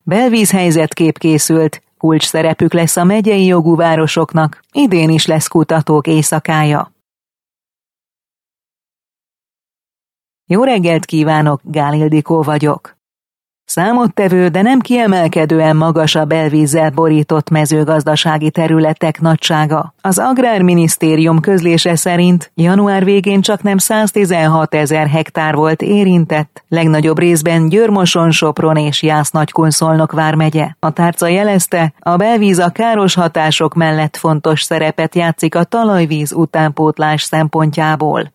Belvízhelyzetkép készült, kulcs szerepük lesz a megyei jogú városoknak, idén is lesz kutatók éjszakája. Jó reggelt kívánok, Gál Ildikó vagyok. Számottevő, de nem kiemelkedően magas a belvízzel borított mezőgazdasági területek nagysága. Az Agrárminisztérium közlése szerint január végén csaknem 116 000 hektár volt érintett, legnagyobb részben Győr-Moson, Sopron és Jász-Nagykun-Szolnok vármegye. A tárca jelezte, a belvíz a káros hatások mellett fontos szerepet játszik a talajvíz utánpótlás szempontjából.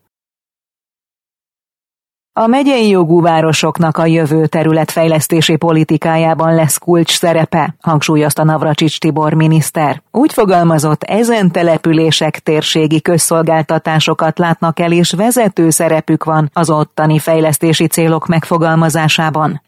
A megyei jogú városoknak a jövő területfejlesztési politikájában lesz kulcs szerepe, hangsúlyozta Navracsics Tibor miniszter. Úgy fogalmazott, ezen települések térségi közszolgáltatásokat látnak el, és vezető szerepük van az ottani fejlesztési célok megfogalmazásában.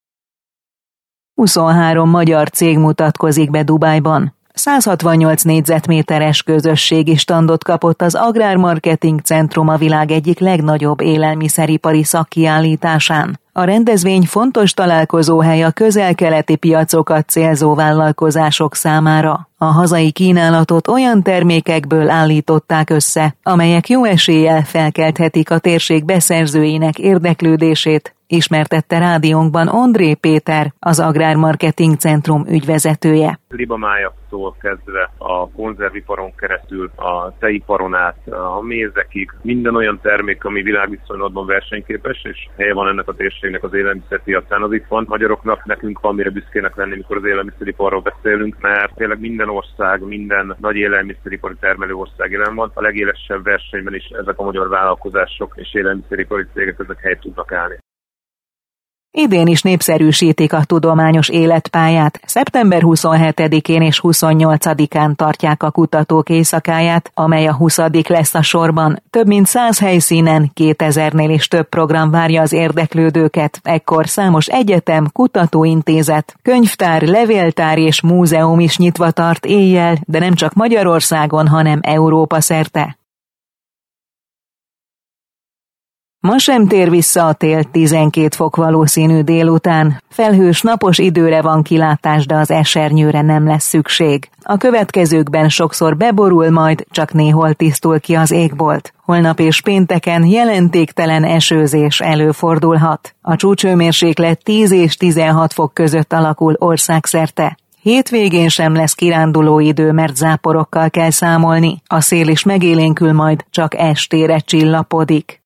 23 magyar cég mutatkozik be Dubájban. 168 négyzetméteres közösségi standot kapott az Agrármarketing Centrum a világ egyik legnagyobb élelmiszeripari szakkiállításán. A rendezvény fontos találkozóhely a közel-keleti piacokat célzó vállalkozások számára. A hazai kínálatot olyan termékekből állították össze, amelyek jó eséllyel felkelthetik a térség beszerzőinek érdeklődését, ismertette rádiónkban Ondré Péter, az Agrármarketing Centrum ügyvezetője. Libamájaktól kezdve a konzerviparon keresztül, a tejiparon át, a mézekig, minden olyan termék, ami világviszonylatban versenyképes, és helye van ennek a térségnek az élelmiszerpiacán, az itt van. Magyaroknak, nekünk van mire büszkének lenni, mikor az élelmiszeriparról beszélünk, mert tényleg minden ország, minden nagy élelmiszeripari termelő ország jelen van. A legélesebb versenyben is ezek a magyar vállalkozások és élelmiszeripari cégek ezek helyt tudnak állni. Idén is népszerűsítik a tudományos életpályát. Szeptember 27-én és 28-án tartják a kutatók éjszakáját, amely a 20. lesz a sorban. Több mint 100 helyszínen, 2000-nél is több program várja az érdeklődőket. Ekkor számos egyetem, kutatóintézet, könyvtár, levéltár és múzeum is nyitva tart éjjel, de nem csak Magyarországon, hanem Európa szerte. Ma sem tér vissza a tél, 12 fok valószínű délután. Felhős napos időre van kilátás, de az esernyőre nem lesz szükség. A következőkben sokszor beborul, majd csak néhol tisztul ki az égbolt. Holnap és pénteken jelentéktelen esőzés előfordulhat. A csúcshőmérséklet 10 és 16 fok között alakul országszerte. Hétvégén sem lesz kiránduló idő, mert záporokkal kell számolni. A szél is megélénkül, majd csak estére csillapodik.